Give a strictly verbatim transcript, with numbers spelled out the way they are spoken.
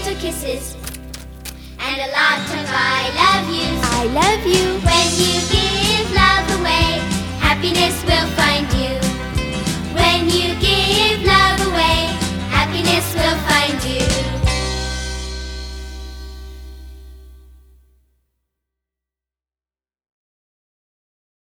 gentle kisses, and a lot of I love yous. I love you. When you give love away, happiness will find you.